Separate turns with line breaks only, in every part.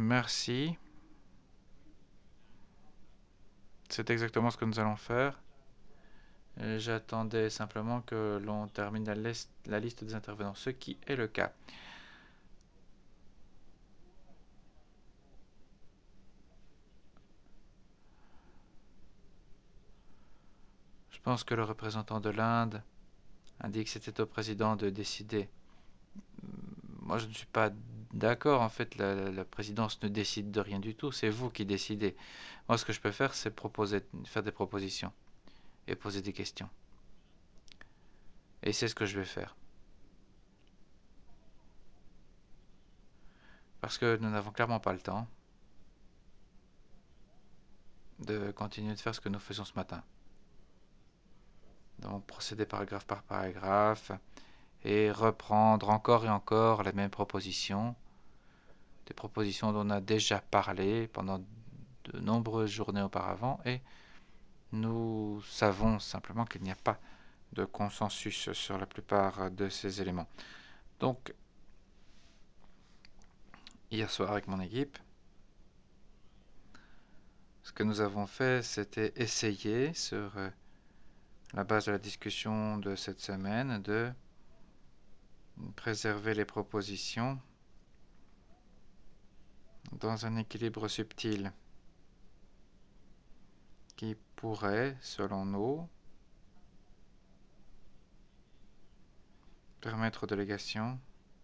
Merci. C'est exactement ce que nous allons faire. Et j'attendais simplement que l'on termine la liste des intervenants, ce qui est le cas. Je pense que le représentant de l'Inde a dit que c'était au président de décider. Moi, je ne suis pas d'accord. En fait, la présidence ne décide de rien du tout. C'est vous qui décidez. Moi, ce que je peux faire, c'est faire des propositions et poser des questions. Et c'est ce que je vais faire. Parce que nous n'avons clairement pas le temps de continuer de faire ce que nous faisons ce matin. Donc, procéder paragraphe par paragraphe et reprendre encore et encore les mêmes propositions. Des propositions dont on a déjà parlé pendant de nombreuses journées auparavant et nous savons simplement qu'il n'y a pas de consensus sur la plupart de ces éléments. Donc, hier soir avec mon équipe, ce que nous avons fait, c'était essayer, sur la base de la discussion de cette semaine, de préserver les propositions dans un équilibre subtil qui pourrait, selon nous, permettre aux délégations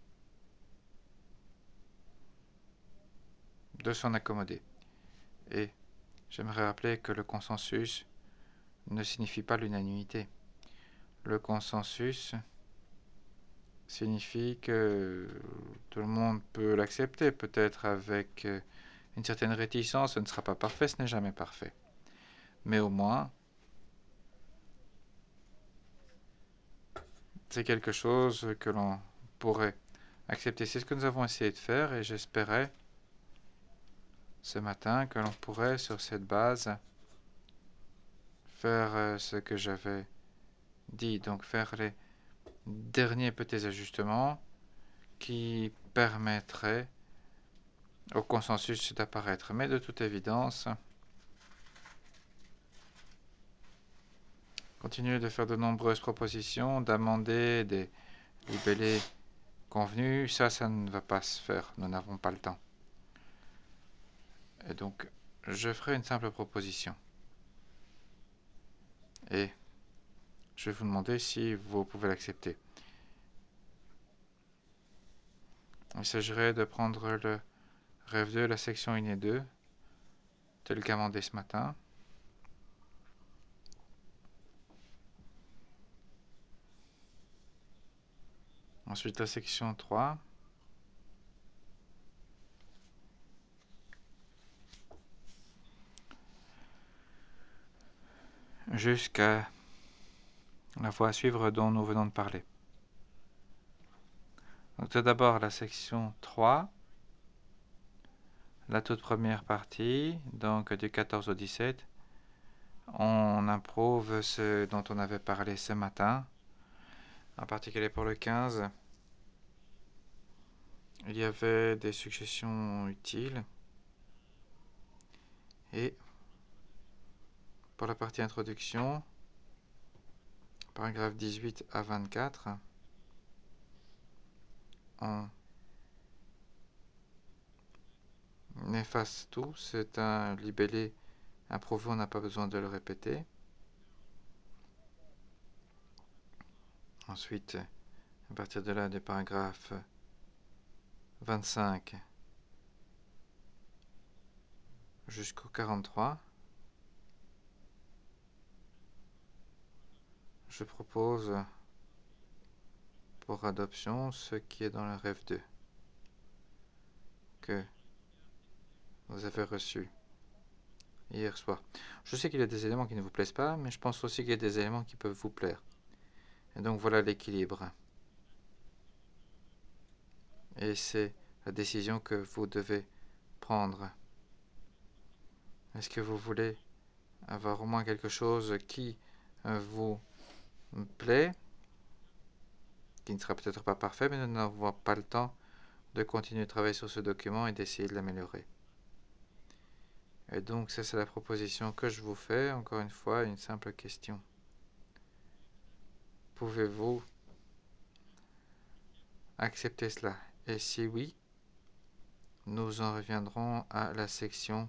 de s'en accommoder. Et j'aimerais rappeler que le consensus ne signifie pas l'unanimité. Le consensus signifie que tout le monde peut l'accepter, peut-être avec une certaine réticence. Ce ne sera pas parfait, ce n'est jamais parfait. Mais au moins, c'est quelque chose que l'on pourrait accepter. C'est ce que nous avons essayé de faire et j'espérais ce matin que l'on pourrait, sur cette base, faire ce que j'avais dit, donc faire les derniers petits ajustements qui permettraient au consensus d'apparaître. Mais de toute évidence, continuer de faire de nombreuses propositions, d'amender des libellés convenus, ça ne va pas se faire. Nous n'avons pas le temps. Et donc, je ferai une simple proposition. Et je vais vous demander si vous pouvez l'accepter. Il s'agirait de prendre le rêve 2, la section 1 et 2, tel qu'amendé ce matin. Ensuite, la section 3. Jusqu'à la voie à suivre dont nous venons de parler. Donc tout d'abord la section 3, la toute première partie, donc du 14 au 17. On approuve ce dont on avait parlé ce matin, en particulier pour le 15. Il y avait des suggestions utiles. Et pour la partie introduction, paragraphe 18 à 24, on efface tout. C'est un libellé approuvé, on n'a pas besoin de le répéter. Ensuite, à partir de là, des paragraphes 25 jusqu'au 43, je propose pour adoption ce qui est dans le rêve 2 que vous avez reçu hier soir. Je sais qu'il y a des éléments qui ne vous plaisent pas, mais je pense aussi qu'il y a des éléments qui peuvent vous plaire. Et donc voilà l'équilibre. Et c'est la décision que vous devez prendre. Est-ce que vous voulez avoir au moins quelque chose qui vous plaît, qui ne sera peut-être pas parfait, mais nous n'avons pas le temps de continuer de travailler sur ce document et d'essayer de l'améliorer. Et donc ça c'est la proposition que je vous fais. Encore une fois, une simple question. Pouvez-vous accepter cela? Et si oui, nous en reviendrons à la section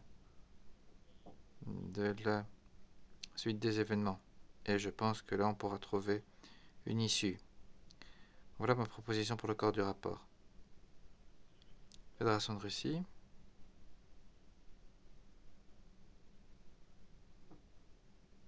de la suite des événements. Et je pense que là on pourra trouver une issue. Voilà ma proposition pour le corps du rapport. Fédération de Russie.